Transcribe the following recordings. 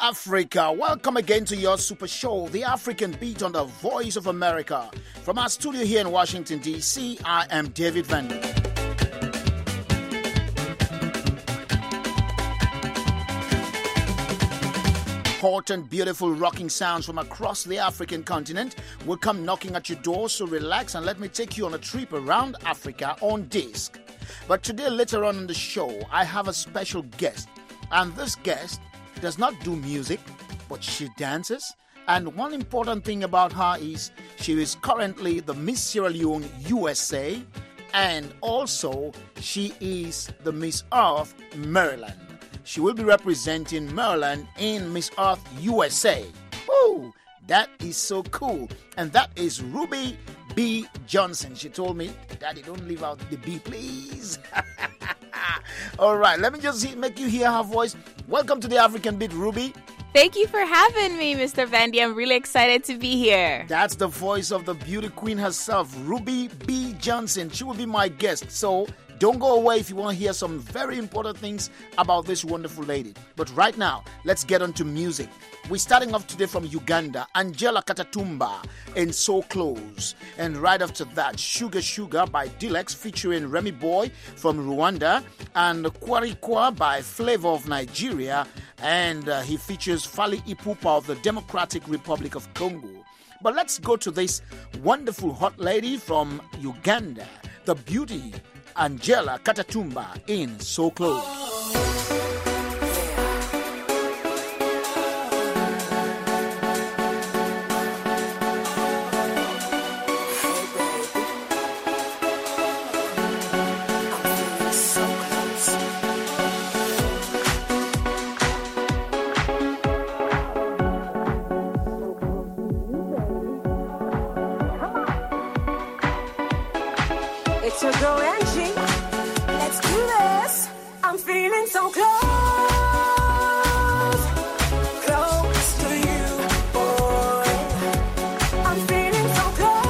Africa. Welcome again to your super show, The African Beat on the Voice of America. From our studio here in Washington, D.C., I am David Vander. Hot and beautiful rocking sounds from across the African continent will come knocking at your door, so relax and let me take you on a trip around Africa on disc. But today, later on in the show, I have a special guest. And this guest does not do music, but she dances. And one important thing about her is she is currently the Miss Sierra Leone USA, and also she is the Miss Earth Maryland. She will be representing Maryland in Miss Earth USA. Oh, that is so cool. And that is Ruby B. Johnson. She told me, Daddy, don't leave out the B, please. All right, let me just make you hear her voice. Welcome to the African Beat, Ruby. Thank you for having me, Mr. Vandy. I'm really excited to be here. That's the voice of the beauty queen herself, Ruby B. Johnson. She will be my guest, so don't go away if you want to hear some very important things about this wonderful lady. But right now, let's get on to music. We're starting off today from Uganda, Angela Katatumba and So Close. And right after that, Sugar Sugar by Dilex featuring Remy Boy from Rwanda, and Kwarikwa by Flavor of Nigeria, and he features Fally Ipupa of the Democratic Republic of Congo. But let's go to this wonderful hot lady from Uganda, the beauty Angela Katatumba in So Close. It's your girl Angie. Let's do this. I'm feeling so close. Close to you, boy. I'm feeling so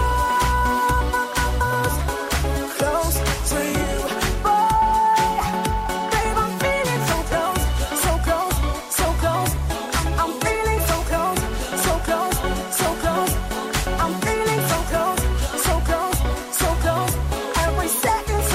close. Close to you, boy. Babe, I'm feeling so close. So close, so close. I'm feeling so close. So close, so close. I'm feeling so close. So close, so close. Every second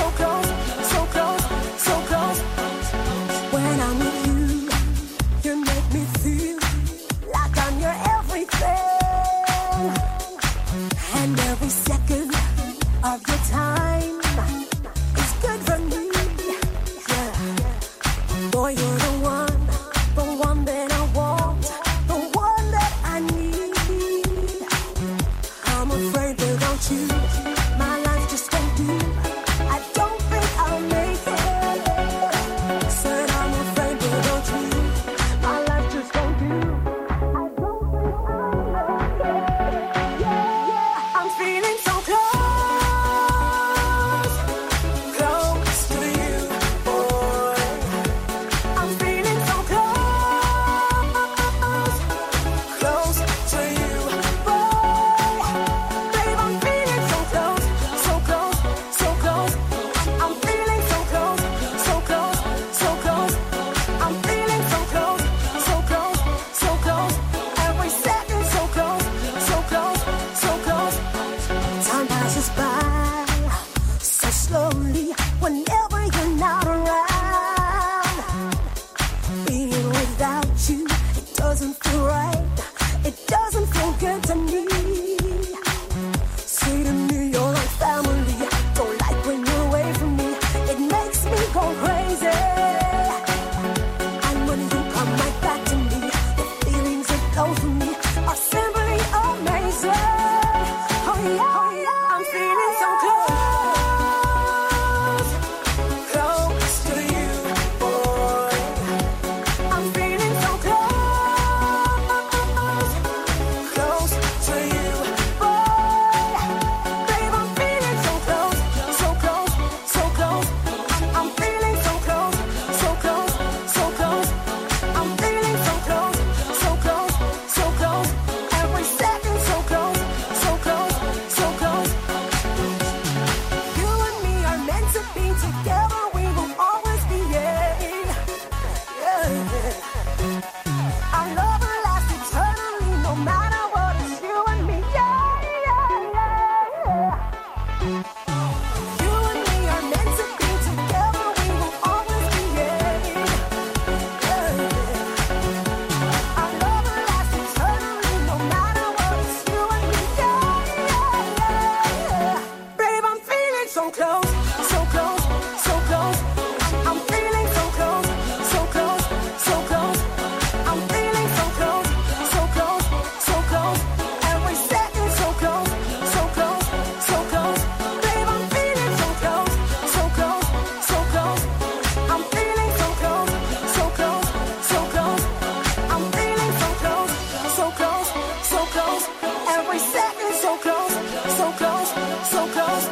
close, so close.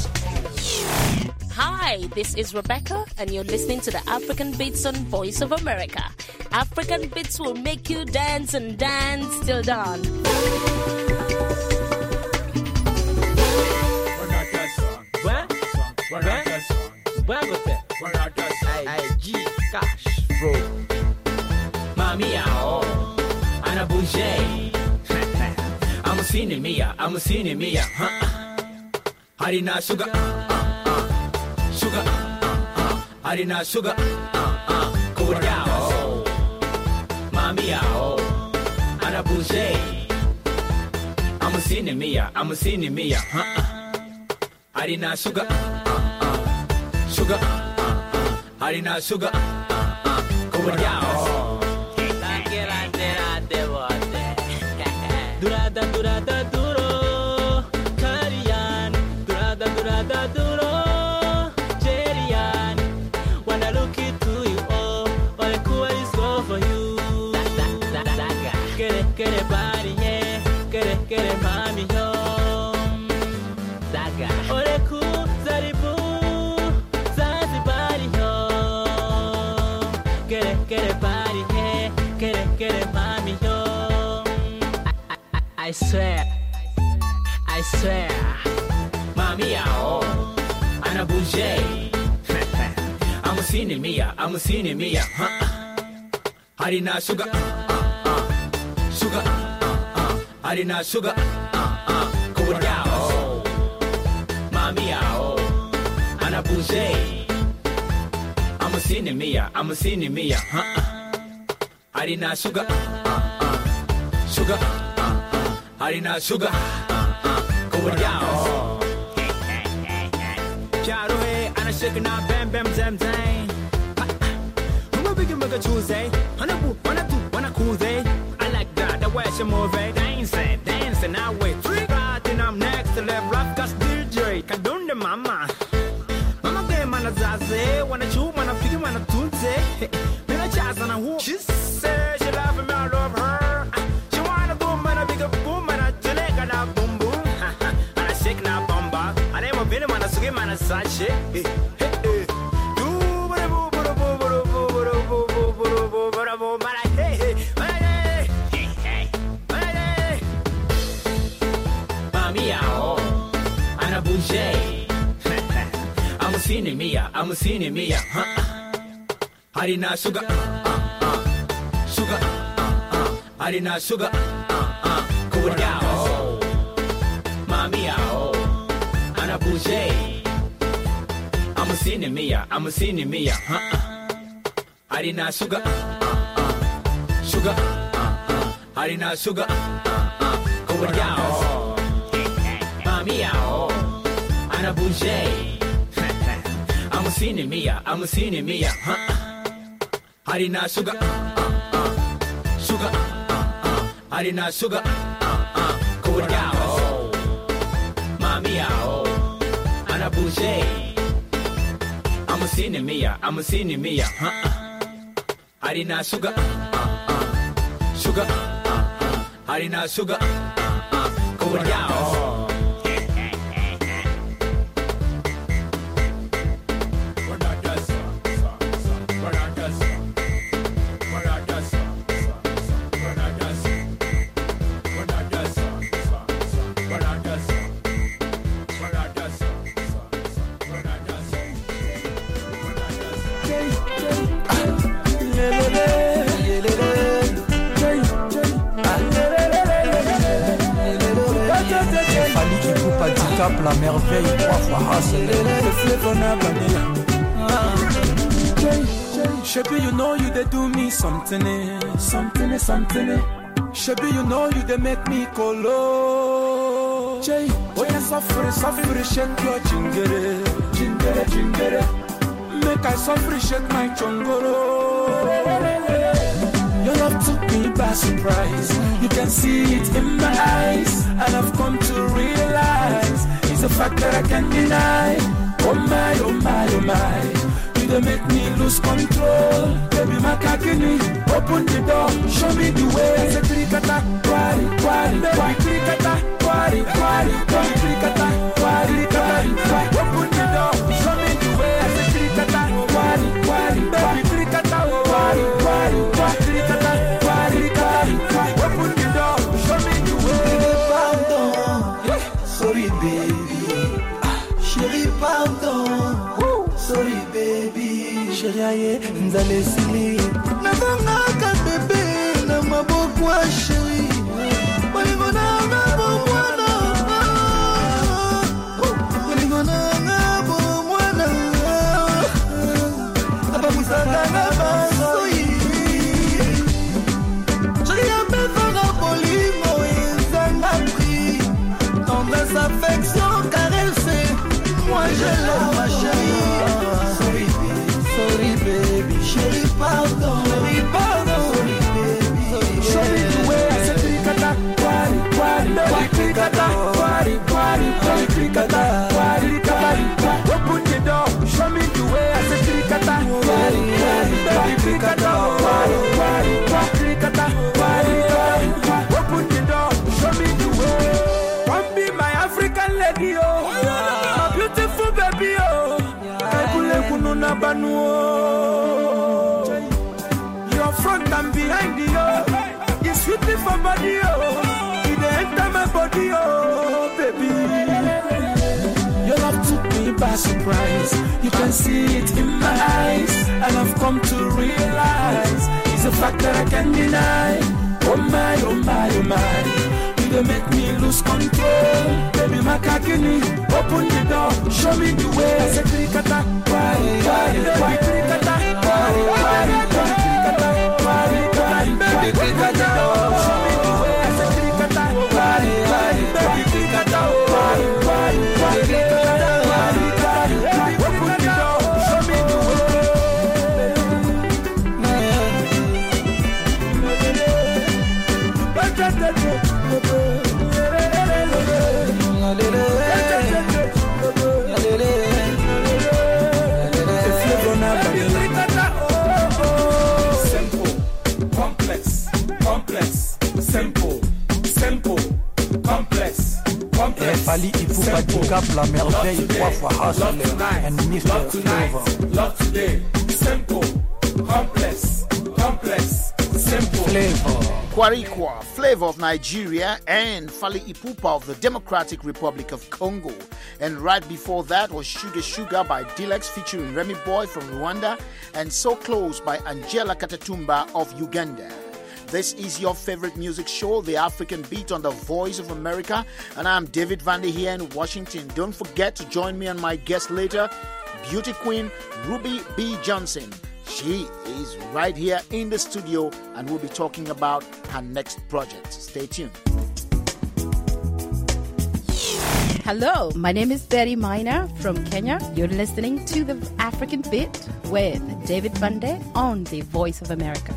Hi, this is Rebecca, and you're listening to the African Beats on Voice of America. African Beats will make you dance and dance till dawn. Ana bouger. I'm a senior Mia. Harina sugar. Sugar. Harina sugar. Cool down. Mami Ana bouger. I'm a senior Mia. Harina sugar. Sugar. Harina sugar. Cool down. Durada duro, Karian. Durada duro, Jerian. When I look into you, all I cool is over you. Get it, body, yeah. Get it, mommy, home. Ole cool, Zaribu, Zazibari, home. Get it, body, yeah. Get it, mommy, home. I swear, Mami Ana bouger. I'm a senior Mia. Harina sugar. Sugar. Harina sugar. Cool down. Mami Ana bouger. I'm a senior Mia. Harina sugar. Sugar. Harina sugar, go down. Charo hey, ana shaking na bam zam zam. Who big mega Tuesday? Wanna cool day. I like that. The way she move it, dancing. Now wait, three right and I'm next to left. Rock cause DJ, can do the mama. Mama game man zaze, wanna chew, wanna figure, wanna tunze. Me na jazz on a who. She says she love me, I love her. Boom boom, and I shake na bomba. I never been man, I swim man, I sache. Hey. Mami Ana bouger. I'm a senior Mia. Harina sugar. Sugar. Harina sugar. Cool down. Mami Ana bouger. I'm a senior Mia. Harina sugar. Sugar. Harina sugar. Cool down. Mami Ana bouger. I'm a senior Mia. Harina sugar. Sugar. Harina sugar. Cool down. Mami Ana bouger. I'm a senior Mia. Harina sugar. Sugar. Harina sugar. Cool down. La merveille, 3 fois Shabby, you know you they do me something. Shabby, you know you they make me colo. Jay, oh yeah, suffer, shake your jingere. Make I suffer, shake my chongoro. Your love took me by surprise. You can see it in my eyes, and I've come to realize it's a fact that I can't deny. Oh my, you don't make me lose control. Baby, my kakini, open the door, show me the way. Say krikata, kwari, baby krikata, kwari, krikata. chérie aye nzale sili navangaka bébé na maboko ya chérie bolingo nanga bomwana bolingo nanga bomwana abamusaka na basoi chérie apefaka bolingo ezanga prix tendresse affection caresse moi je l'aime ma chérie sorry baby chérie pardon sorry baby show me the way I say krikata kwari krikata kwari krikata open the door show me the way I say krikata kwari krikata kwari krikata open the door show me the way come be my African lady my beautiful baby kakule kununa banu your front and behind you sweet me for body it enter my body baby your love took me by surprise you can see it in my eyes and I've come to realize it's a fact that I can't deny oh my they make me lose control baby makakini open the door show me the way I say krikata kwari krikata kwari baby krikata show me the way I say krikata kwari baby krikata kwari open the door show me the way Fally Ipupa du Cap, la merveille, 3 fois Hustler, and Mr. Flavor. Love today, simple, complex, simple. Flavor. Kwarikwa, Flavor of Nigeria, and Fally Ipupa of the Democratic Republic of Congo. And right before that was Sugar Sugar by Dilex featuring Remy Boy from Rwanda, and So Close by Angela Katatumba of Uganda. This is your favorite music show, The African Beat on the Voice of America, and I'm David Vande here in Washington. Don't forget to join me and my guest later, beauty queen Ruby B. Johnson. She is right here in the studio and we'll be talking about her next project. Stay tuned. Hello, my name is Betty Minor from Kenya. You're listening to The African Beat with David Vande on The Voice of America.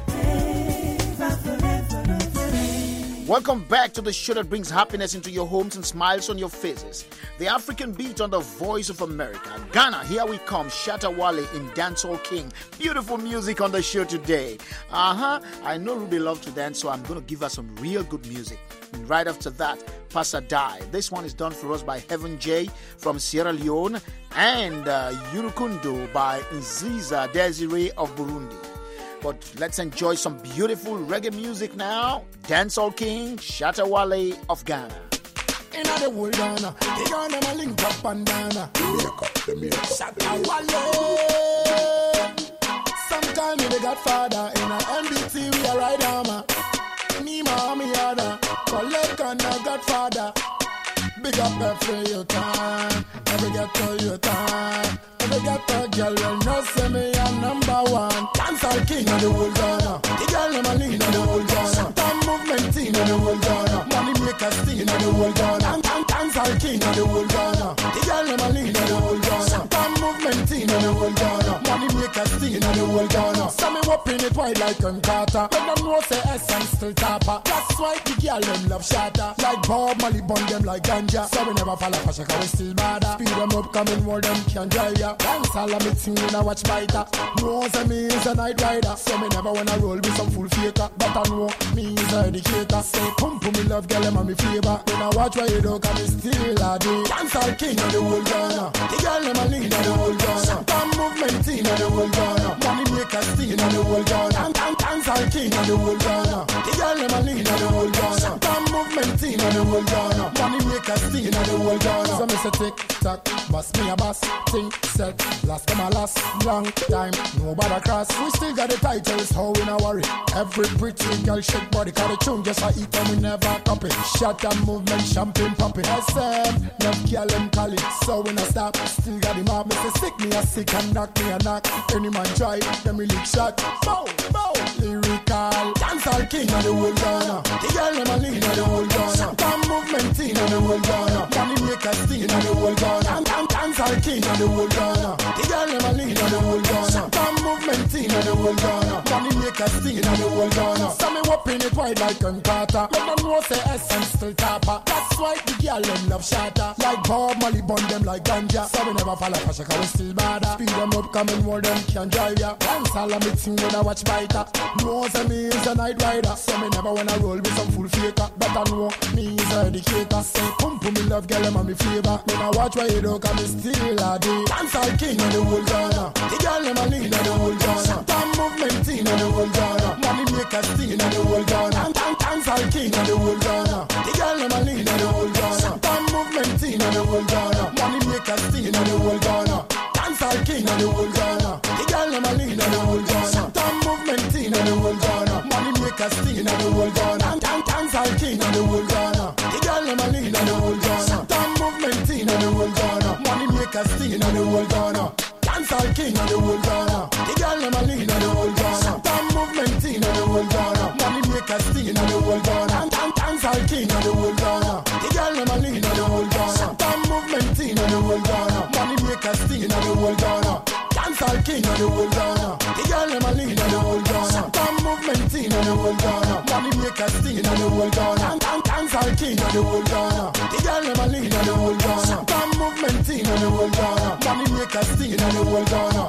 Welcome back to the show that brings happiness into your homes and smiles on your faces. The African Beat on the Voice of America. Ghana, here we come. Shatta Wale in Dancehall King. Beautiful music on the show today. I know Ruby loves to dance, so I'm going to give her some real good music. And right after that, Pasadai. This one is done for us by Heaven J from Sierra Leone and Yurukundo by Nziza Desiree of Burundi. But let's enjoy some beautiful reggae music now. Dancehall King, Shatta Wale of Ghana. In the world, Ghana, they gonna them a link up and down. Shatta Wale. Sometime we the Godfather in a MBT we a ride armor. Me mommy yada, collect on the Godfather. Big up every your time, every get to your time. Every get to girl will not say me a number one. Dancehall King of the whole Ghana. The girl them a lean of the whole Ghana. Time movement team of the whole Ghana. Money makers team of the whole Ghana. Dancehall King of the whole Ghana. The girl them a lean of the whole Ghana. Time movement team of the whole Ghana. Money makers team of the whole Ghana. So me whopping it wide like Carter. When them know say essence still tapper. That's why the girl them love shatter. Like Bob Marley bun them like ganja. So we never fall off a shaka, we still bad. Speed them up, coming more them can drive ya. Dance all of me team when I watch biter. Know say me is a night rider. So me never wanna roll with some full faker. But I know me is a educator. Say pump me love girl them and me flavor. When I watch where you do, come me still a do. Dance all king of the whole Ghana. The girl them a lead of the whole Ghana. Time movement team of the whole Ghana. Money makers team of the whole Ghana. Dance all king of the whole Ghana. The girl them a lead of the whole Ghana. movement in the whole Ghana. Money make a scene in the whole Ghana. So me say tick tock, bust me a bus, ting set, last come a last, long time, nobody cross. We still got the titles, how we not worry. Every pretty girl shake body, cause the tune just a eat and we never copy. Shot and movement, champagne popping. SM, love girl and Cali, so we not stop. Still got the mob, me say sick me a sick and knock me a knock. Any man try, them we lick shot. Bow, bow, lyrical, dancehall king of the whole Ghana. The girl them a lean of the whole Ghana. Damn movement in of the whole Ghana. Money make a scene of the whole Ghana. Dancehall king of the whole Ghana. The girl them a lean of the whole Ghana. Damn movement in of the whole Ghana. Money make a scene of the whole Ghana. So me whopping it wide like Carter. Let them know say essence still tapper. That's why the girl them love shatter. Like Bob Molly bun them like ganja. So we never fall off a we still bad. Speed them up, come and more them can drive ya. Dancehall a me thing when I watch biter. Know say me is a night rider. So me never wanna roll with some full faker. But I know me is a educator. Say pum pum me love girl them and me flavor. When I watch where you do come me still a day. Dancehall king of the whole Ghana. The girl them a lean of the whole Ghana. Damn movement in of the whole Ghana. Money make a scene of the whole Ghana. Dancehall king of the whole Ghana. The girl them a lean of the whole Ghana. Damn movement in of the whole Ghana. Money make a scene of the whole Ghana. Dancehall king of the whole Ghana. The girl them a lean of the whole Ghana. Damn movement in of the whole Ghana. Money make a scene of the whole Ghana. Dancehall king of the whole Ghana. The girl them a lean of the whole Ghana. Damn movement in of the whole Ghana. Money make a scene of the whole Ghana. Dancehall king of the whole Ghana. The girl them a lean of the whole Ghana. Damn movement in of the whole Ghana. Money make a scene of the whole Ghana. Dancehall king of the whole Ghana. The girl them a lean of the whole Ghana. Damn movement in of the whole Ghana. Money make a scene of the whole Ghana. Dancehall king of the whole Ghana. The girl them a lean of the whole Ghana. Damn movement in of the whole Ghana. Money make a scene of the whole Ghana. Dancehall king of the whole Ghana. The girl them a lean of the whole Ghana. Damn movement in of the whole Ghana. Money make a scene of the whole Ghana.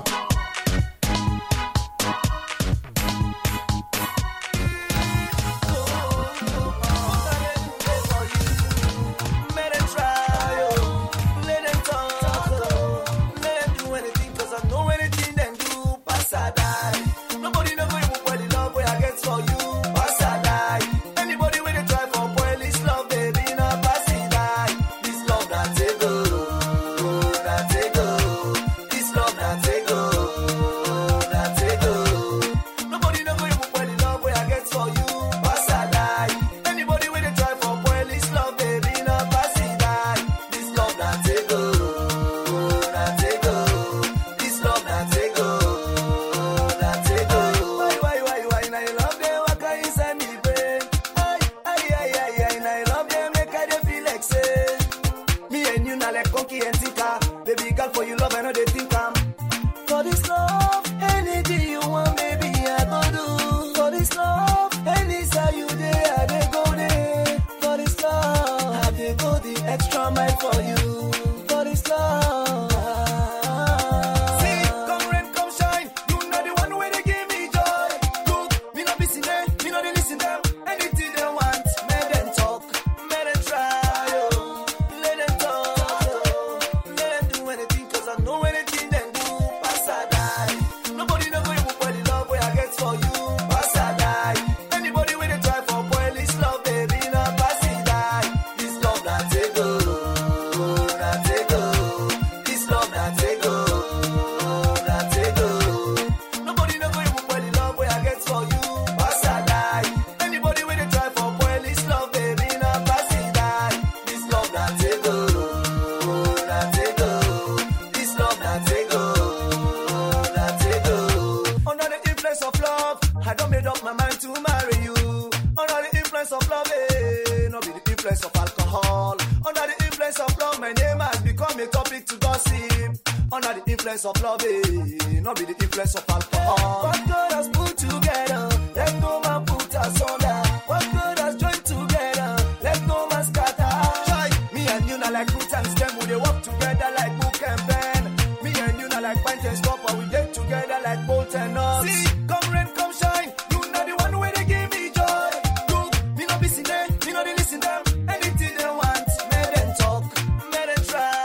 Of love, not be the influence of alcohol. What God has put together, let no man put asunder. What God has joined together, let no man scatter. Joy, me and you not like root and stem, we they walk together like book and pen. Me and you not like pint and stopper, we get together like bolt and nuts. See, come rain, come shine, you not the one where they give me joy. Look, me not be seen them, me not they listen them. Anything they want, make them talk, make them try.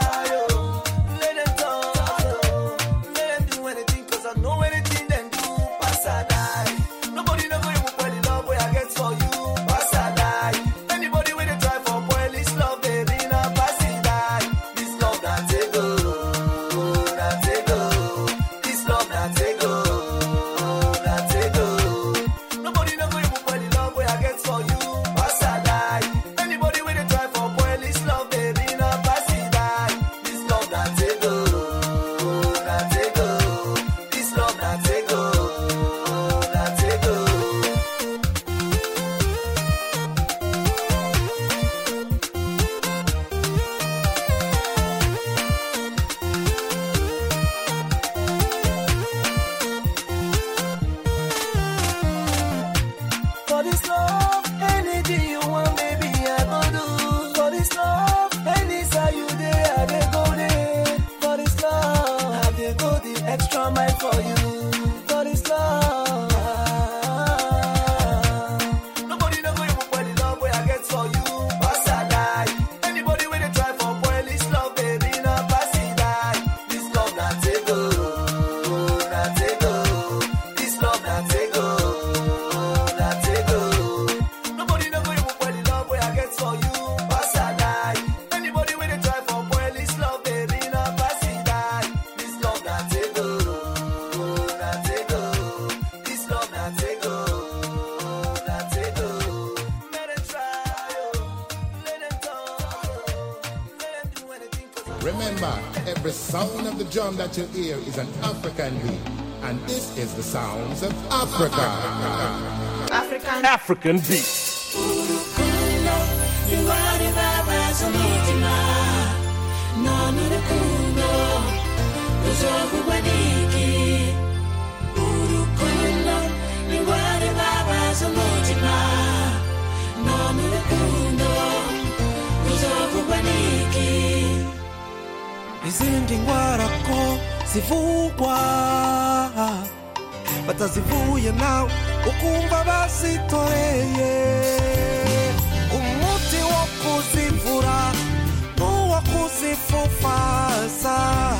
Nobody know where the love where I get for you. Pass I die. Anybody Remember, every sound of the drum that you hear is an African beat. And this is the sounds of Africa. African beats. Izindi ngwarako zivugwa batazivuye nawe ukumva bazitoreye umuti wo kuzivura n'uwo kuzifufaza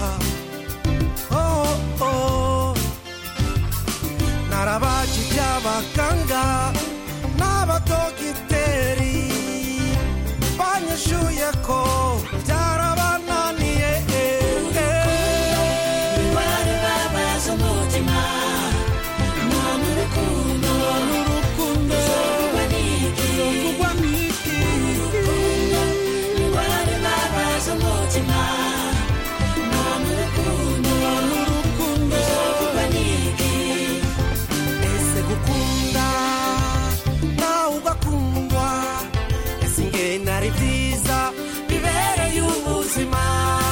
narabaji by'abaganga n'abadogiteri banyishuye ko byarabananiye bari babaza umutima none urukundo ruzovugwa n'iki bari babaza umutima none urukundo ruzovugwa n'iki ese gukunda nawe ugakundwa ese ingene ari byiza bibereye ubuzima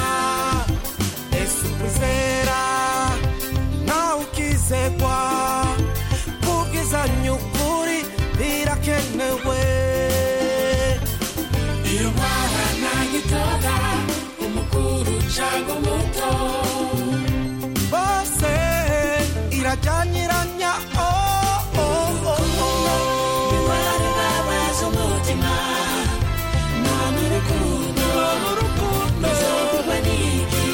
ese ukwizera nawe ukizegwa kubwizanya ukuri birakenewe iyo mwana yitoga umukuru cyangwa umuto bose irajyaniranya bari babaza umutima none urukundo ruzovugwa n'iki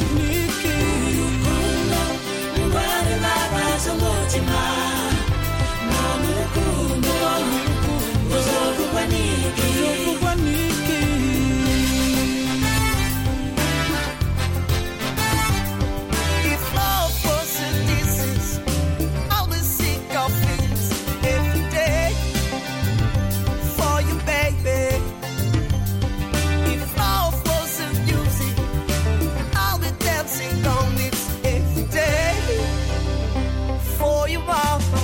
bari babaza umutima none urukundo ruzovugwa n'iki if love was a disease I'll be sick of things every day for you baby. If love was a music I'll be dancing on it every day for you mama.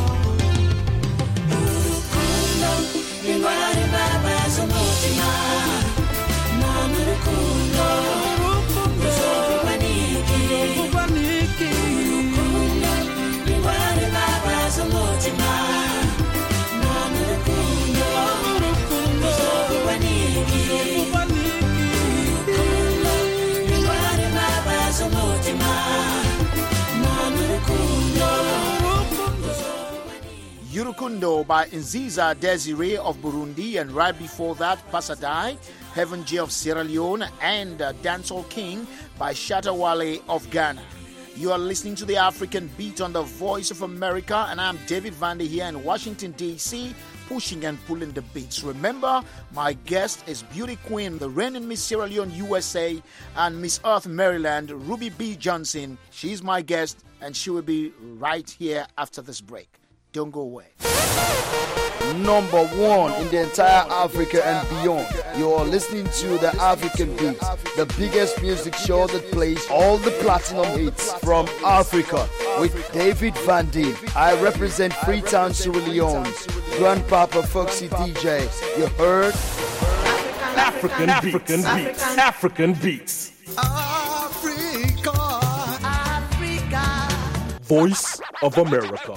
Urukundo ingwari babaza umutima none urukundo ruzovugwa n'iki urukundo ingwari babaza umutima none urukundo ruzovugwa n'iki urukundo ingwari babaza umutima none urukundo Yurukundo by Nziza Desiree of Burundi, and right before that, Pasadai, Heaven J of Sierra Leone, and Dancehall King by Shatta Wale of Ghana. You are listening to the African Beat on the Voice of America, and I'm David Vande here in Washington, D.C., pushing and pulling the beats. Remember, my guest is beauty queen, the reigning Miss Sierra Leone, USA, and Miss Earth, Maryland, Ruby B. Johnson. She's my guest, and she will be right here after this break. Don't go away. Number one in the entire Africa and beyond. You're listening to the African Beat, the biggest music show that plays all the platinum hits from Africa with David Vande. I represent Freetown, Sierra Leone. Grandpapa Foxy DJ. You heard? African beats. African beats. Africa. Voice of America.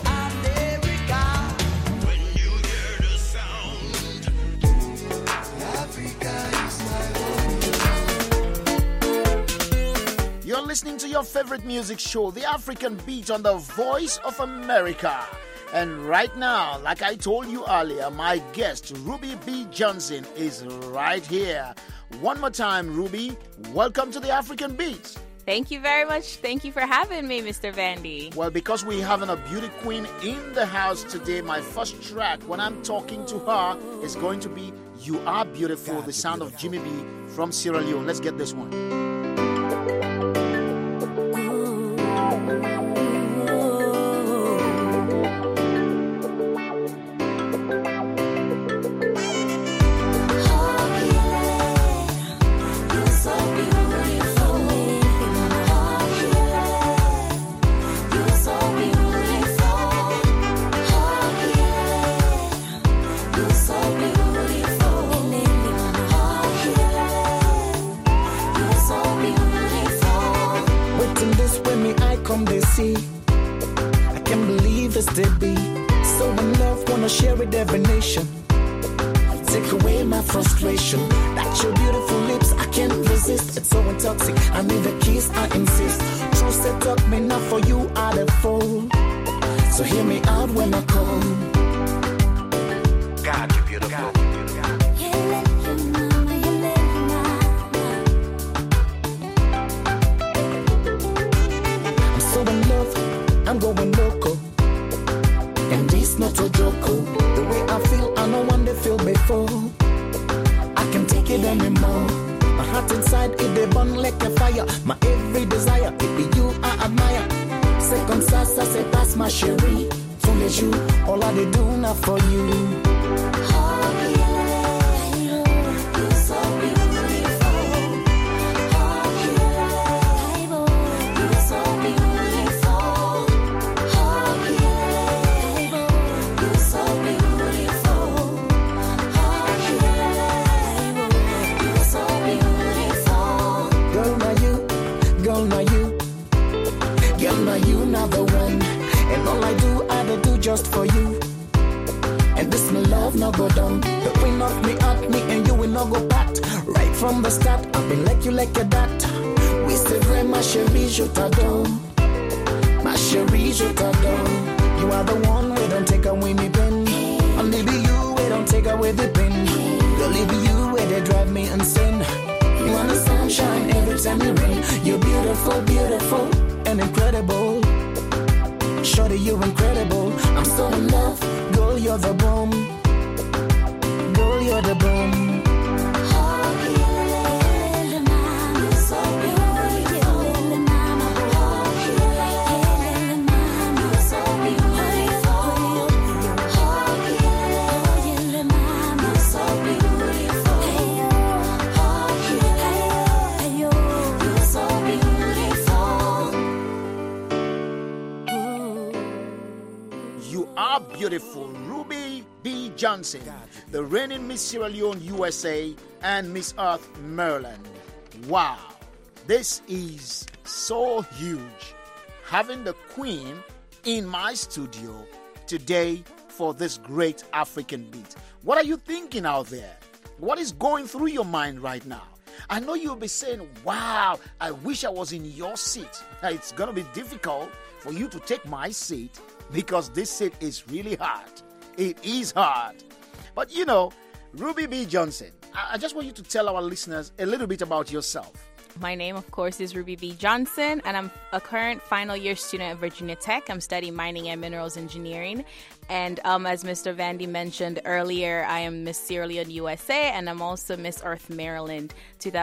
You're listening to your favorite music show, The African Beat on the Voice of America. And right now, like I told you earlier, my guest, Ruby B. Johnson, is right here. One more time, Ruby, welcome to The African Beat. Thank you very much. Thank you for having me, Mr. Vande. Well, because we're having a beauty queen in the house today, my first track, when I'm talking to her, is going to be You Are Beautiful, the sound of Jimmy B from Sierra Leone. Let's get this one. You're so beautiful. very divination. Take away my frustration. That's your beautiful lips, I can't resist. It's so intoxic, I need a kiss, I insist. True set up me not for you, I'd have fall. So hear me out when I call. God, you're beautiful. I'm so in love, I'm going loco. And this not a joke. The way I feel, I know one they feel before. I can't take it anymore. My heart inside, it they burn like a fire. My every desire, it be you I admire. Second sass, I say pass my chérie. Fool as you, all I they do now for you. Just for you, and this my love no go down. The queen of me at me, and you will not go back. Right from the start, I've been like you like a dat. We say very ma chérie, je t'adore. Ma chérie, je t'adore. You are the one we don't take away me pen. Only be you we don't take away the pen. Only be you where they drive me insane. You want the sunshine every time you rain. You're beautiful, beautiful and incredible. Shorty, you're incredible. I'm so in love. Girl, you're the bomb. Girl, you're the bomb. Beautiful Ruby B. Johnson, the reigning Miss Sierra Leone USA and Miss Earth Maryland. Wow, this is so huge, having the Queen in my studio today for this great African beat. What are you thinking out there? What is going through your mind right now? I know you'll be saying, wow, I wish I was in your seat. It's going to be difficult for you to take my seat, because this seat is really hard. It is hard. But you know, Ruby B. Johnson, I just want you to tell our listeners a little bit about yourself. My name, of course, is Ruby B. Johnson, and I'm a current final year student at Virginia Tech. I'm studying mining and minerals engineering. And as Mr. Vandy mentioned earlier, I am Miss Sierra Leone USA, and I'm also Miss Earth Maryland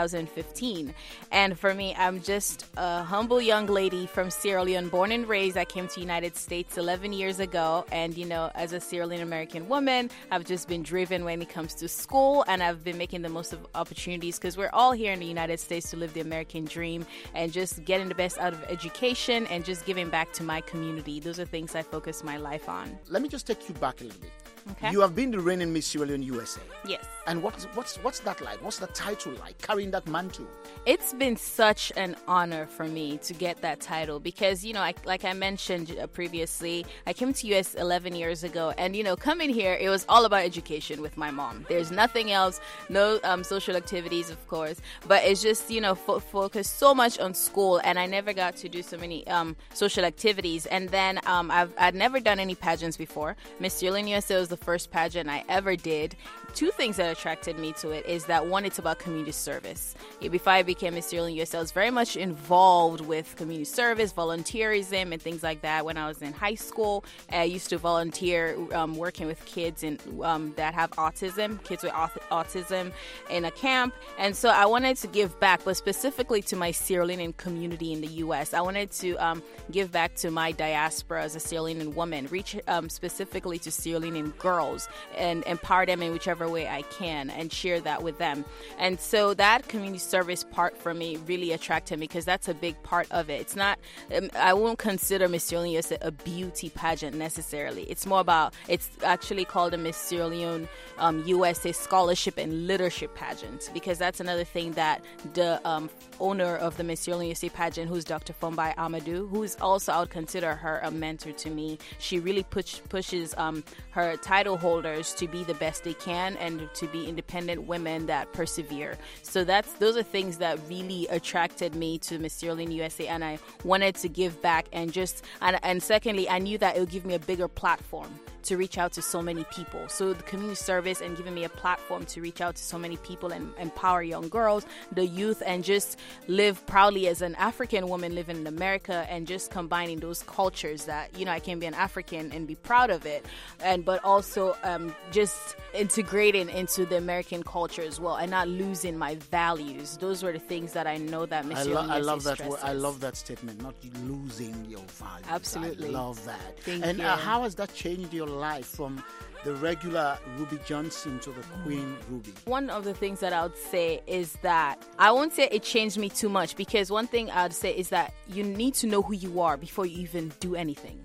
2015. And for me, I'm just a humble young lady from Sierra Leone, born and raised. I came to the United States 11 years ago. And, you know, as a Sierra Leone American woman, I've just been driven when it comes to school, and I've been making the most of opportunities, because we're all here in the United States to live the American dream and just getting the best out of education and just giving back to my community. Those are things I focus my life on. Let me just take you back a little bit. Okay. You have been the reigning Miss Sierra Leone USA. Yes. And what's that like? What's the title like, carrying that mantle? It's been such an honor for me to get that title because, you know, like I mentioned previously, I came to US 11 years ago, and, you know, coming here, it was all about education with my mom. There's nothing else, no social activities, of course, but it's just, you know, focused so much on school, and I never got to do so many social activities. And then I'd never done any pageants before. Miss Sierra Leone USA was the first pageant I ever did. Two things that attracted me to it is that, one, it's about community service. Before I became Miss Sierra Leone USA, I was very much involved with community service, volunteerism, and things like that. When I was in high school, I used to volunteer working with kids that have autism, kids with autism in a camp. And so I wanted to give back, but specifically to my Sierra Leonean community in the U.S. I wanted to give back to my diaspora as a Sierra Leonean woman, reach specifically to Sierra Leonean girls and empower them in whichever way I can and share that with them. And so that community service part for me really attracted me because that's a big part of it. It's not, I won't consider Miss Sierra Leone as a beauty pageant necessarily. It's more about, it's actually called a Miss Sierra Leone USA Scholarship and Leadership Pageant, because that's another thing that the owner of the Miss Sierra Leone USA pageant, who's Dr. Fombai Amadou, who's also, I would consider her a mentor to me. She really pushes her title holders to be the best they can and to be independent women that persevere. So those are things that really attracted me to Miss Sierra Leone USA, and I wanted to give back and secondly, I knew that it would give me a bigger platform to reach out to so many people. So the community service and giving me a platform to reach out to so many people and empower young girls, the youth, and just live proudly as an African woman living in America, and just combining those cultures that, I can be an African and be proud of it, but also just integrating into the American culture as well and not losing my values. Those were the things that I know that Miss Sierra Leone I love that stresses. I love that statement, not losing your values. Absolutely. I love that. Thank and you. How has that changed your life from the regular Ruby Johnson to the Queen Ruby? One of the things that I would say is that I won't say it changed me too much, because one thing I'd say is that you need to know who you are before you even do anything.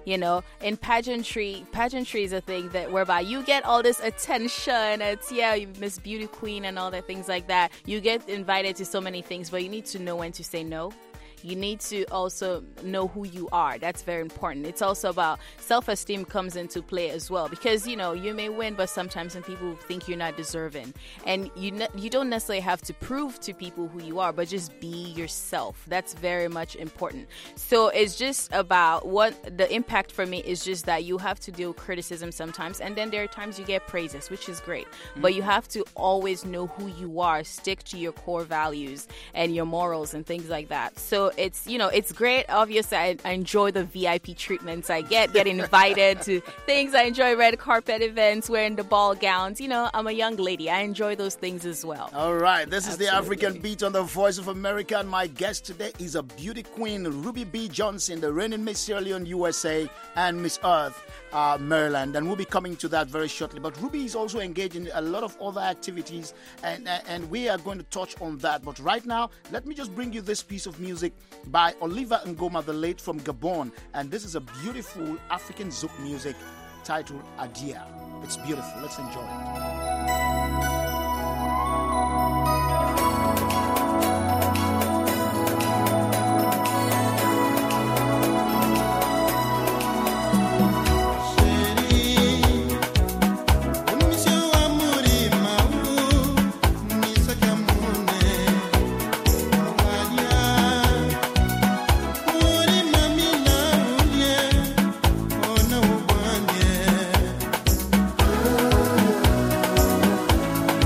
In pageantry is a thing that whereby you get all this attention. It's Miss Beauty Queen and all that things like that. You get invited to so many things, but you need to know when to say no. You need to also know who you are. That's very important. It's also about self-esteem comes into play as well, because you may win, but sometimes some people think you're not deserving, and you don't necessarily have to prove to people who you are, but just be yourself. That's very much important. So it's just about what the impact for me is, just that you have to deal with criticism sometimes, and then there are times you get praises, which is great, but you have to always know who you are, stick to your core values and your morals and things like that. So it's great. Obviously, I enjoy the VIP treatments I getting invited to things. I enjoy red carpet events, wearing the ball gowns. I'm a young lady. I enjoy those things as well. All right, this is the African Beat on the Voice of America, and my guest today is a beauty queen, Ruby B. Johnson, the reigning Miss Sierra Leone USA and Miss Earth Maryland, and we'll be coming to that very shortly. But Ruby is also engaged in a lot of other activities, and we are going to touch on that. But right now, let me just bring you this piece of music by Oliver Ngoma, the late from Gabon, and this is a beautiful African zouk music titled Adia. It's beautiful. Let's enjoy it. Oh,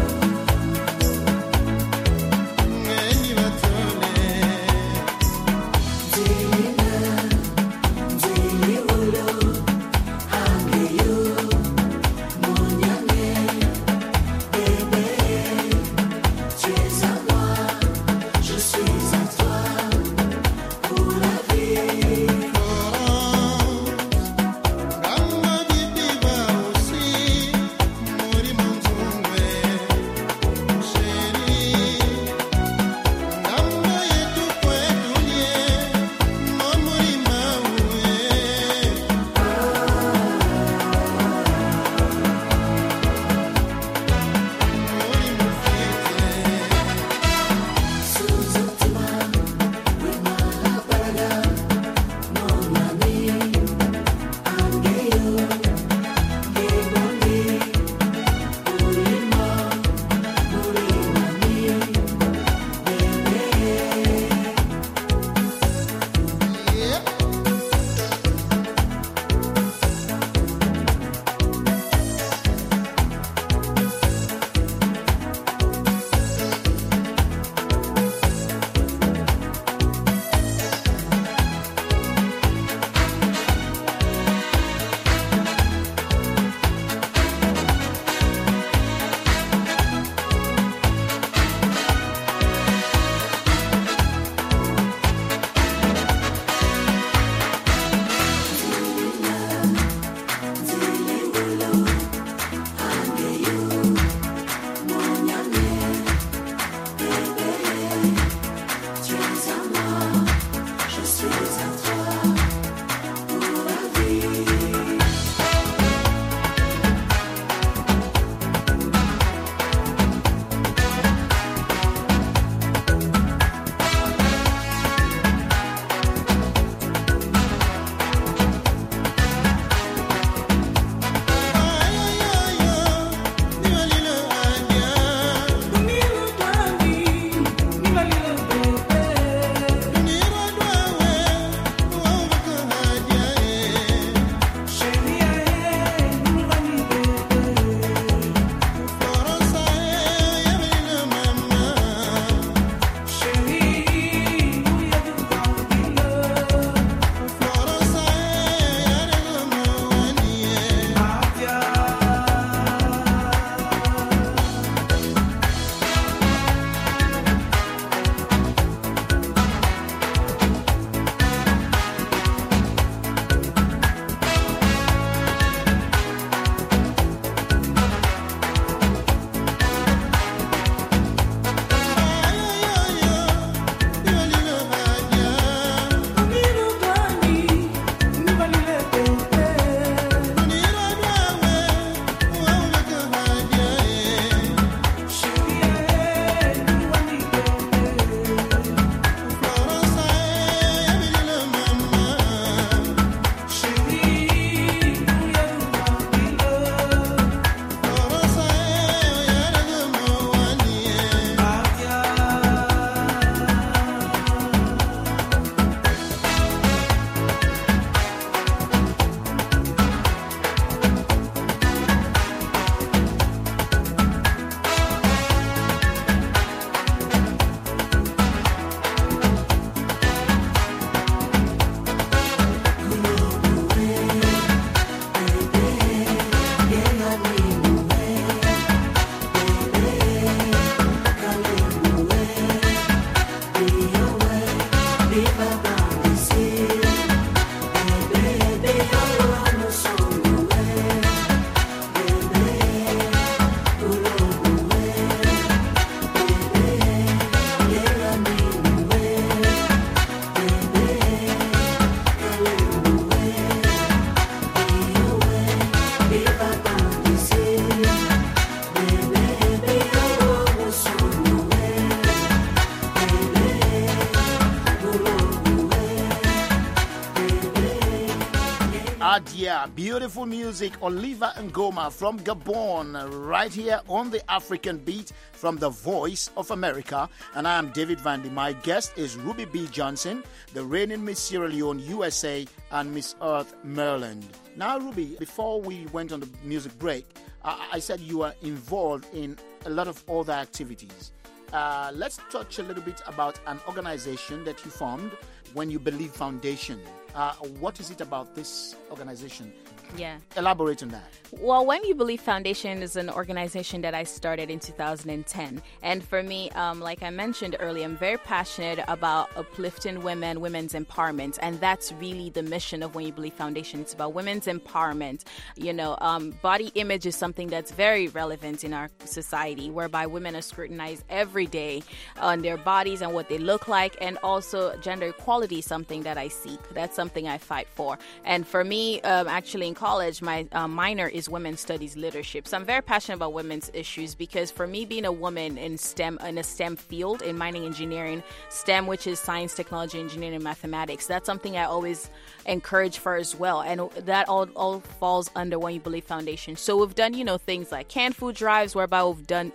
Nadia. Beautiful music. Oliver Ngoma from Gabon, right here on the African Beat from the Voice of America. And I am David Vandy. My guest is Ruby B. Johnson, the reigning Miss Sierra Leone, USA, and Miss Earth, Maryland. Now, Ruby, before we went on the music break, I said you are involved in a lot of other activities. Let's touch a little bit about an organization that you formed, When You Believe Foundation. What is it about this organization? Yeah. Elaborate on that. Well, When You Believe Foundation is an organization that I started in 2010. And for me, like I mentioned earlier, I'm very passionate about uplifting women, women's empowerment. And that's really the mission of When You Believe Foundation. It's about women's empowerment. You know, body image is something that's very relevant in our society, whereby women are scrutinized every day on their bodies and what they look like. And also gender equality is something that I seek. That's something I fight for. And for me, actually in college, my minor is women's studies leadership. So I'm very passionate about women's issues because for me, being a woman in STEM, in a STEM field, in mining engineering, STEM, which is science, technology, engineering, and mathematics, that's something I always encourage for as well. And that all falls under When You Believe Foundation. So we've done, you know, things like canned food drives, whereby we've done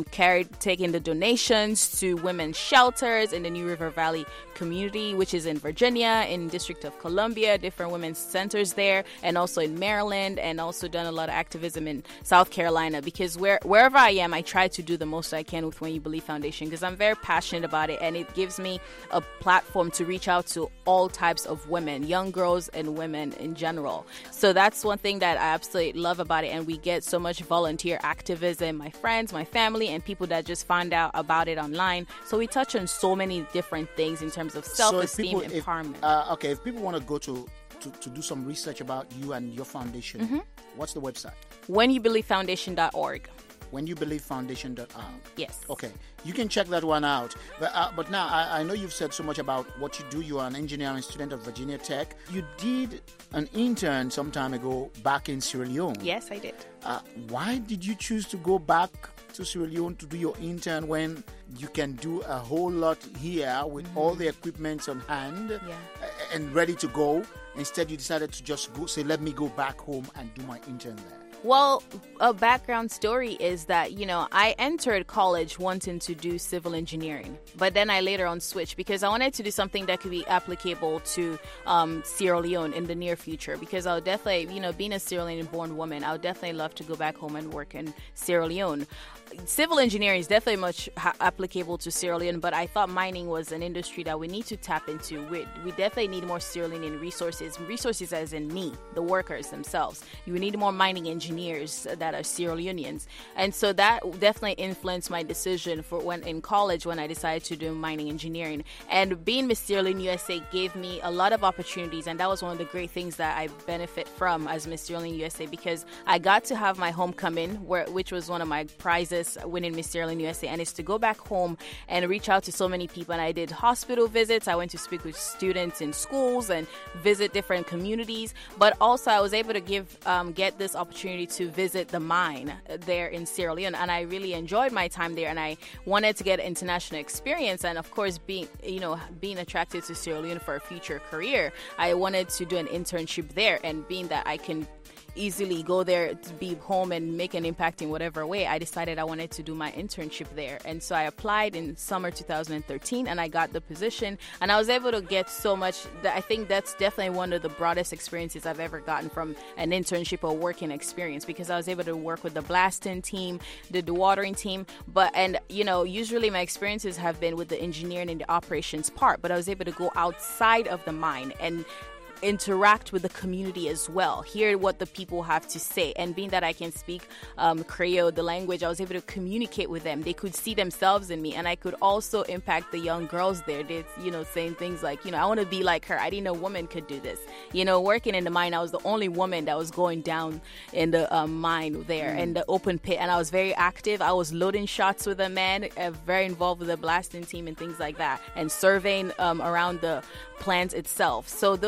taking the donations to women's shelters in the New River Valley community, which is in Virginia, in District of Columbia, different women's centers there, and also in Maryland, and also done a lot of activism in South Carolina, because wherever I am, I try to do the most I can with When You Believe Foundation, because I'm very passionate about it, and it gives me a platform to reach out to all types of women, young girls and women in general. So that's one thing that I absolutely love about it, and we get so much volunteer activism, my friends, my family, and people that just find out about it online. So we touch on so many different things in terms of self-esteem, empowerment. If people want to go to do some research about you and your foundation, what's the website? WhenYouBelieveFoundation.org. WhenYouBelieveFoundation.org. Yes. Okay, you can check that one out. But now, I know you've said so much about what you do. You are an engineering student at Virginia Tech. You did an intern some time ago back in Sierra Leone. Yes, I did. Why did you choose to go back to Sierra Leone to do your intern when you can do a whole lot here with all the equipment on hand and ready to go? Instead, you decided to just go, say, let me go back home and do my intern there. Well, a background story is that, you know, I entered college wanting to do civil engineering, but then I later on switched because I wanted to do something that could be applicable to Sierra Leone in the near future, because I would definitely, you know, being a Sierra Leone-born woman, I would definitely love to go back home and work in Sierra Leone. Civil engineering is definitely much applicable to Sierra Leone, but I thought mining was an industry that we need to tap into. We definitely need more Sierra Leonean resources as in me, the workers themselves. You need more mining engineers that are Sierra Leoneans. And so that definitely influenced my decision for when in college when I decided to do mining engineering. And being Miss Sierra Leone USA gave me a lot of opportunities, and that was one of the great things that I benefit from as Miss Sierra Leone USA, because I got to have my homecoming, which was one of my prizes winning Miss Sierra Leone USA, and it's to go back home and reach out to so many people. And I did hospital visits. I went to speak with students in schools and visit different communities. But also I was able to get this opportunity to visit the mine there in Sierra Leone, and I really enjoyed my time there. And I wanted to get international experience, and of course, being attracted to Sierra Leone for a future career, I wanted to do an internship there. And being that I can easily go there to be home and make an impact in whatever way, I decided I wanted to do my internship there. And so I applied in summer 2013 and I got the position, and I was able to get so much that I think that's definitely one of the broadest experiences I've ever gotten from an internship or working experience, because I was able to work with the blasting team, the dewatering team, and usually my experiences have been with the engineering and the operations part, but I was able to go outside of the mine and interact with the community as well, hear what the people have to say. And being that I can speak Creole, the language, I was able to communicate with them. They could see themselves in me, and I could also impact the young girls there. They, saying things like, I want to be like her. I didn't know women could do this. Working in the mine, I was the only woman that was going down in the mine there in the open pit, and I was very active. I was loading shots with a man, very involved with the blasting team and things like that, and surveying around the plant itself. So those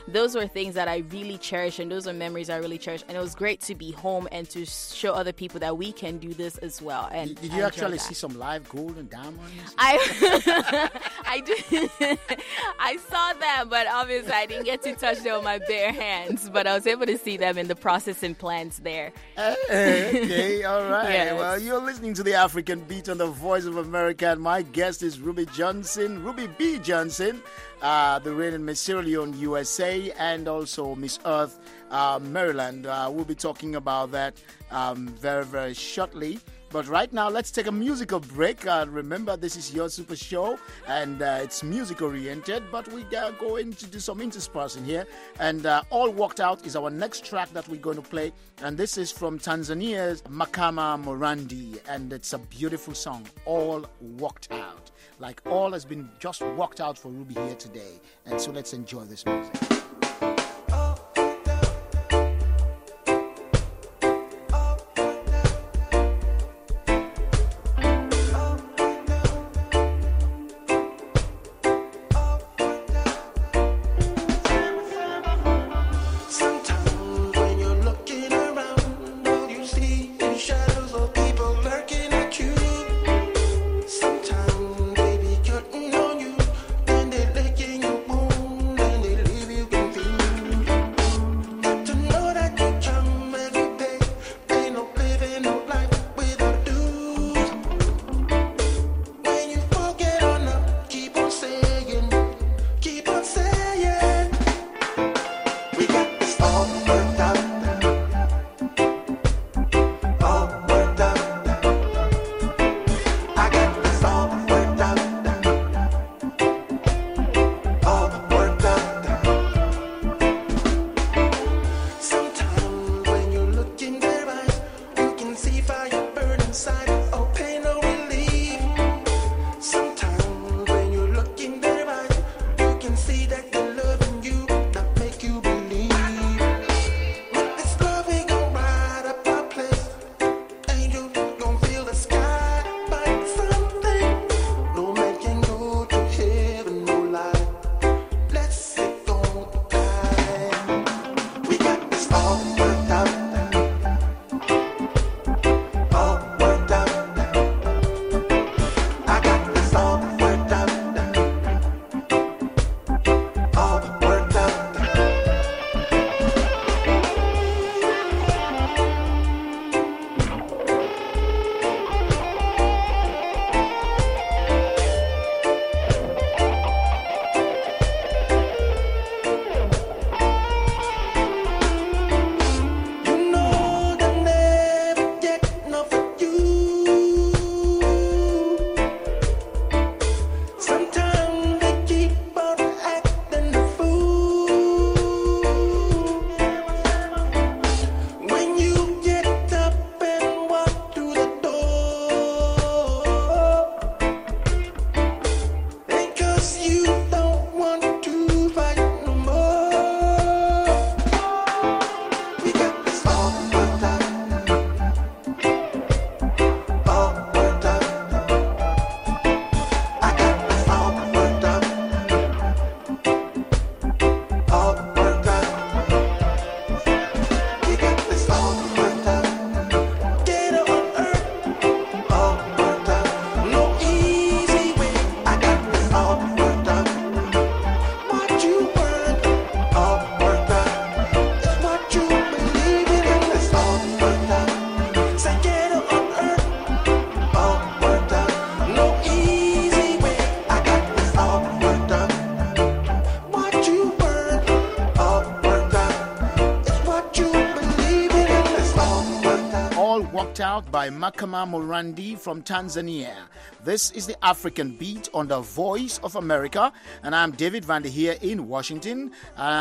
those were things that I really cherish, and those are memories I really cherish. And it was great to be home and to show other people that we can do this as well. And did you actually see some live gold and diamonds? I did. I saw that, but obviously I didn't get to touch them with my bare hands. But I was able to see them in the processing plants there. Okay, all right. Yes. Well, you're listening to the African Beat on the Voice of America, and my guest is Ruby B. Johnson, the reigning Miss Sierra Leone, USA, and also Miss Earth, Maryland. We'll be talking about that very, very shortly. But right now, let's take a musical break. Remember, this is your super show, and it's music-oriented, but we are going to do some interspersing here. And All Worked Out is our next track that we're going to play, and this is from Tanzania's Makama Morandi, and it's a beautiful song, All Worked Out. Like all has been just worked out for Ruby here today. And so let's enjoy this music. Out by Makama Morandi from Tanzania. This is the African Beat on the Voice of America, and I'm David Vander here in Washington.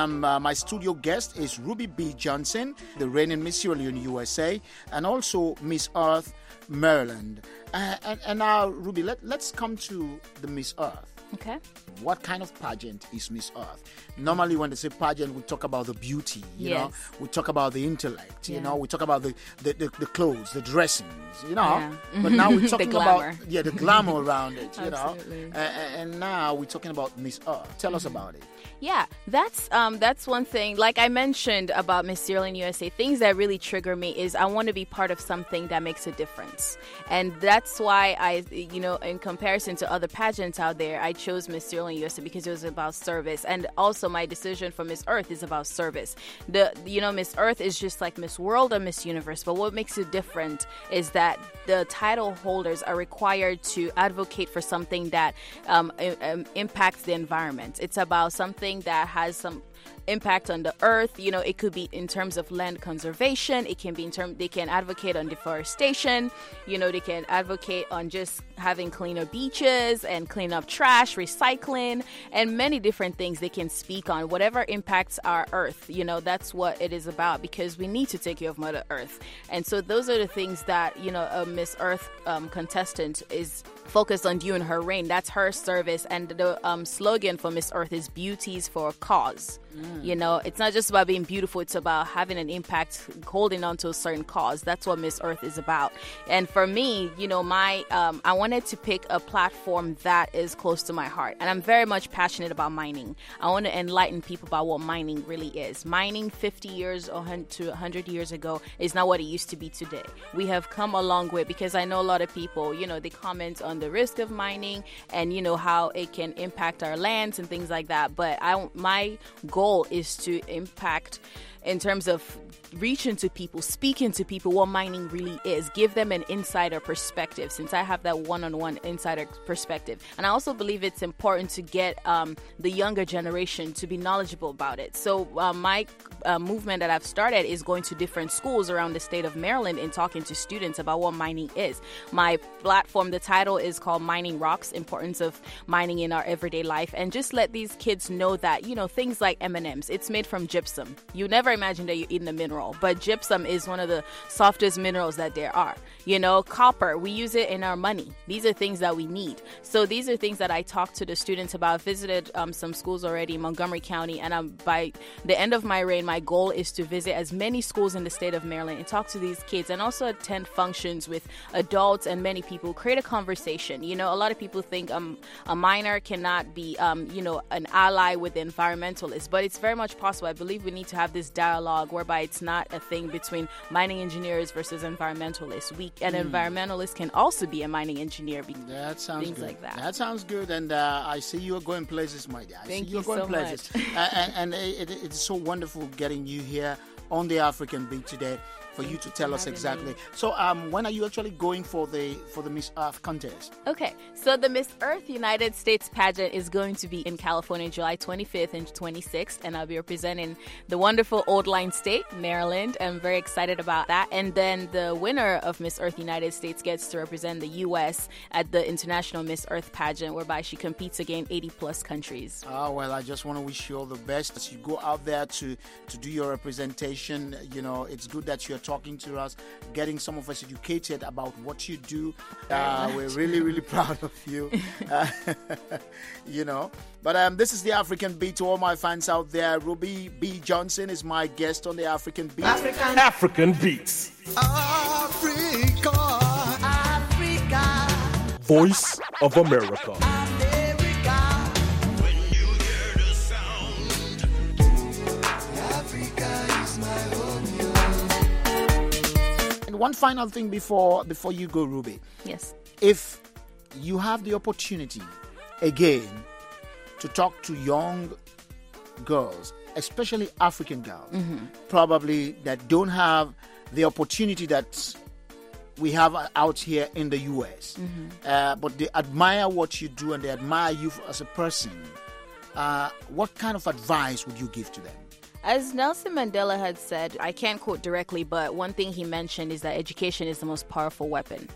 My studio guest is Ruby B. Johnson, the reigning Miss Sierra Leone, USA, and also Miss Earth, Maryland. And now, Ruby, let's come to the Miss Earth. Okay. What kind of pageant is Miss Earth? Normally, when they say pageant, we talk about the beauty, you know, we talk about the intellect, you know, we talk about the clothes, the dressings, you know. Yeah. But now we're talking glamour. about the glamour around it, you know. Absolutely. And now we're talking about Miss Earth. Tell us about it. Yeah, that's one thing. Like I mentioned about Miss Sierra Leone USA, things that really trigger me is I want to be part of something that makes a difference. And that's why I, in comparison to other pageants out there, I chose Miss Sierra Leone USA because it was about service. And also my decision for Miss Earth is about service. Miss Earth is just like Miss World or Miss Universe. But what makes it different is that the title holders are required to advocate for something that impacts the environment. It's about something that has some impact on the earth. It could be in terms of land conservation. It can be they can advocate on deforestation. They can advocate on just having cleaner beaches and clean up trash, recycling, and many different things they can speak on. Whatever impacts our earth, that's what it is about, because we need to take care of Mother Earth. And so those are the things that, a Miss Earth contestant is focused on doing her reign. That's her service. And the slogan for Miss Earth is beauties for a cause. It's not just about being beautiful. It's about having an impact, holding on to a certain cause. That's what Miss Earth is about. And for me, I wanted to pick a platform that is close to my heart. And I'm very much passionate about mining. I want to enlighten people about what mining really is. Mining 50 years to 100 years ago is not what it used to be today. We have come a long way, because I know a lot of people, they comment on the risk of mining and, how it can impact our lands and things like that. But my goal is to impact in terms of reaching to people, speaking to people what mining really is, give them an insider perspective, since I have that one-on-one insider perspective. And I also believe it's important to get the younger generation to be knowledgeable about it. So my movement that I've started is going to different schools around the state of Maryland and talking to students about what mining is. My platform, the title is called Mining Rocks, Importance of Mining in Our Everyday Life, and just let these kids know that, things like M&Ms, it's made from gypsum. You never imagine that you're eating a mineral, but gypsum is one of the softest minerals that there are. Copper, we use it in our money. These are things that we need. So these are things that I talk to the students about. I've visited some schools already in Montgomery County, and by the end of my reign, my goal is to visit as many schools in the state of Maryland and talk to these kids, and also attend functions with adults and many people, create a conversation. A lot of people think a miner cannot be, an ally with the environmentalists, but it's very much possible. I believe we need to have this dialogue whereby it's not a thing between mining engineers versus environmentalists. An environmentalist can also be a mining engineer. That sounds things good. like that. That sounds good, and I see you are going places, my dear. Thank see you you're going so places. And it's so wonderful getting you here on the African Beat today for you to tell us exactly. So when are you actually going for the Miss Earth contest? Okay, so the Miss Earth United States pageant is going to be in California, July 25th and 26th, and I'll be representing the wonderful Old Line State, Maryland. I'm very excited about that. And then the winner of Miss Earth United States gets to represent the U.S. at the International Miss Earth pageant, whereby she competes against 80-plus countries. Well, I just want to wish you all the best as you go out there to do your representation. It's good that you're talking to us, getting some of us educated about what you do. We're really, really proud of you. But this is the African Beat. To all my fans out there, Ruby B. Johnson is my guest on the African Beat. African Beats. Africa. Voice of America. One final thing before you go, Ruby. Yes. If you have the opportunity again to talk to young girls, especially African girls, probably that don't have the opportunity that we have out here in the U.S., but they admire what you do and they admire you as a person, what kind of advice would you give to them? As Nelson Mandela had said, I can't quote directly, but one thing he mentioned is that education is the most powerful weapon.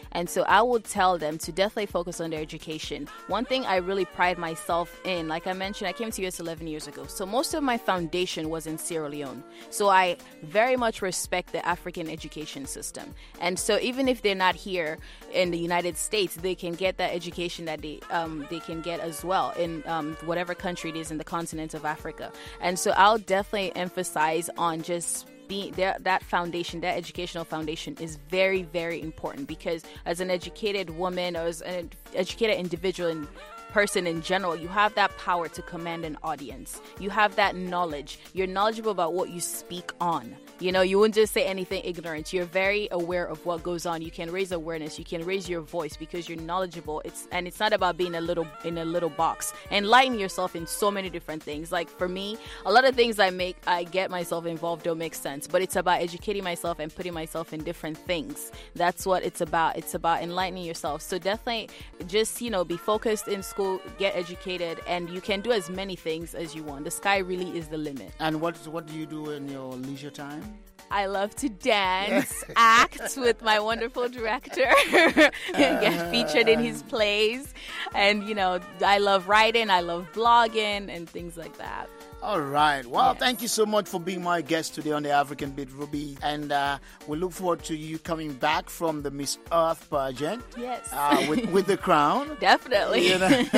And so I would tell them to definitely focus on their education. One thing I really pride myself in, like I mentioned, I came to US 11 years ago. So most of my foundation was in Sierra Leone. So I very much respect the African education system. And so even if they're not here in the United States, they can get that education that they can get as well in whatever country it is in the continent of Africa. And so I'll definitely emphasize on just being there. That foundation, that educational foundation, is very, very important, because as an educated woman or as an educated individual and person in general, you have that power to command an audience. You have that knowledge. You're knowledgeable about what you speak on. You know, you wouldn't just say anything ignorant. You're very aware of what goes on. You can raise awareness. You can raise your voice because you're knowledgeable. It's not about being in a little box. Enlighten yourself in so many different things. Like for me, a lot of things I get myself involved don't make sense, but it's about educating myself and putting myself in different things. That's what it's about. It's about enlightening yourself. So definitely just, be focused in school, get educated, and you can do as many things as you want. The sky really is the limit. And what do you do in your leisure time? I love to dance, act with my wonderful director, get featured in his plays. And, I love writing, I love blogging and things like that. All right. Well, Thank you so much for being my guest today on the African Beat, Ruby. And we look forward to you coming back from the Miss Earth pageant. Yes. With the crown. Definitely.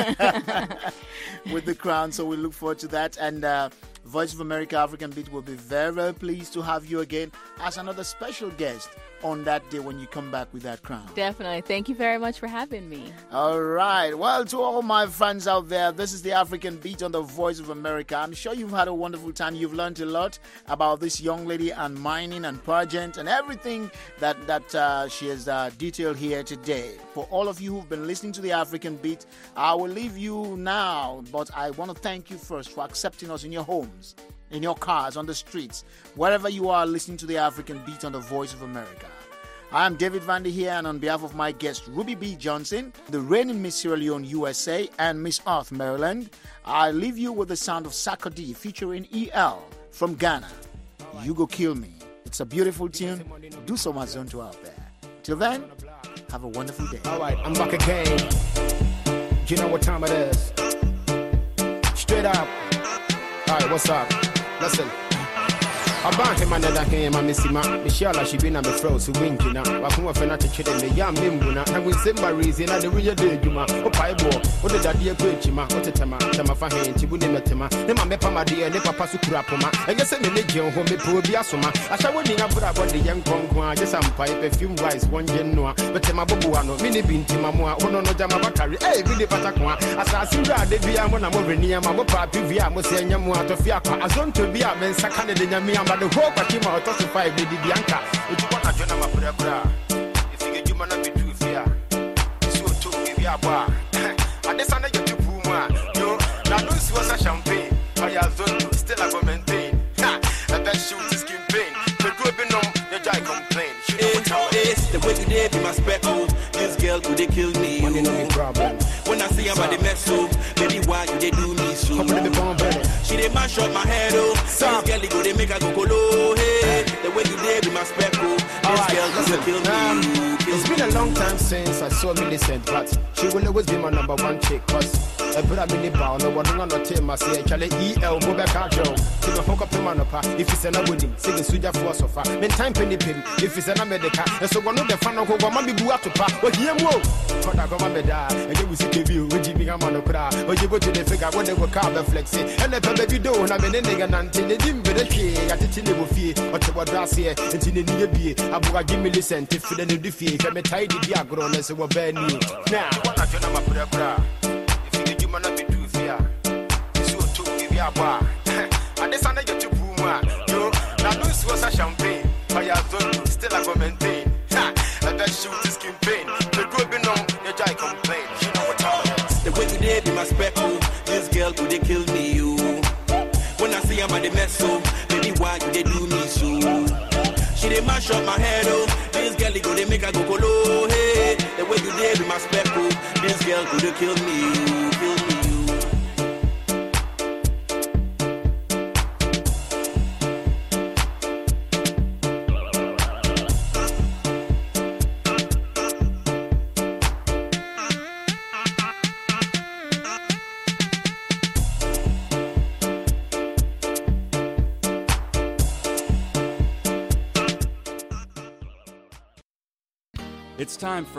With the crown. So we look forward to that. And Voice of America African Beat will be very, very pleased to have you again as another special guest on that day when you come back with that crown. Definitely. Thank you very much for having me. All right. Well, to all my fans out there, this is the African Beat on the Voice of America. I'm sure you've had a wonderful time. You've learned a lot about this young lady and mining and pageant and everything that she has detailed here today. For all of you who've been listening to the African Beat, I will leave you now, but I want to thank you first for accepting us in your homes, in your cars, on the streets, wherever you are listening to the African Beat on the Voice of America. I am David Vandy here, and on behalf of my guest, Ruby B. Johnson, the reigning Miss Sierra Leone, USA, and Miss Earth, Maryland, I leave you with the sound of Sakodi featuring EL from Ghana. You Go Kill Me. It's a beautiful tune. Do so much Zonto out there. Till then, have a wonderful day. All right, I'm back again. You know what time it is. Straight up. All right, what's up? Listen. About him another him, I miss him. Michelle, she been on the froze, who wink, you know. I come off and not to chill in the young Mimbuna. And with Simbaris in the real day, you ma. Oh, Piebo, what did that dear Quechima, what a Tama, Tamafahin, Tibunimatema, Nema Mepama dear, Nepa Pasukurapoma. I guess I'm a legion who may poor Biasoma. I shall win up about the young Conqua, just some pipe, a few rice, one genoa, but Temabuano, Mini Bintimamua, Ono Jamabakari, eh, Billy Patakwa, as I see that they be a one more near Mamopa, Pivia, Mosiamu, Tofiaka, as on to be a man, Sakana de Yamia. But the whole party out of 5 Lady Bianca, which one I join my brother. If you get you man be too fair, so to give you a bar. And this under your two puma, yo, now this was a champagne. I have done still I go maintain. The best shoot is skin pain. The group in them, the guy complain. It's the way today be my speckle. This girl could they kill me. Money no problem. When I see her by the mess up, baby, why you they do me so? She they mash up my head, oh. This girl, go they make her go colo, hey. The way today be my speckle. This girl could kill me. It's been a long time since I saw Millicent, but she will always be my number one chick. Cause I put a mini bow, no one on the team. I say, Charlie EL, go back out, Joe. To the hook up the manapa, if it's an abudi, singing Suja for so far. Then time penny pin, if it's an America. And so one of the fan of Mamma Buatupa, or here, whoa. But I go my bed, and you will see the view, which you become monocra, or you go to the figure when they were carved flexing. And the baby do, and I'm an ending and until they didn't be the key, at the Tinibu fee, or to what I say, and in the be, I will give me listen if you didn't do fee, if I'm a tidy diagro, unless it were bad new. Now, what I do now, my brother. If you man be too fair, so to give you a bar. And this under your two puma, yo, now this was a champagne. I have done still I go maintain. And that shoot is skin pain. The group in on your guy complain. You know what time it is. The way today be my speckle. This girl could they kill me, you. When I see her by the mess up, baby, why you they do me so? She they mash up my head, oh. This girl, go they make her go colo, hey. The way today be my speckle. This girl could they kill me, kill me. it's time for